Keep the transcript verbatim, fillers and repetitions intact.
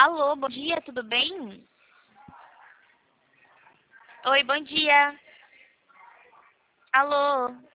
Alô, bom dia, tudo bem? Oi, bom dia. Alô.